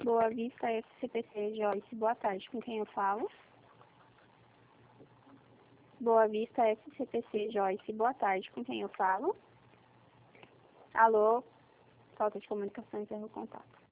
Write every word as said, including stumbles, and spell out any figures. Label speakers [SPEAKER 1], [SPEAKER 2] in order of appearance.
[SPEAKER 1] Boa Vista S C P C, Joyce, boa tarde, com quem eu falo? Boa Vista S C P C, Joyce, boa tarde, com quem eu falo? Alô? Falta de comunicação, encerra o contato.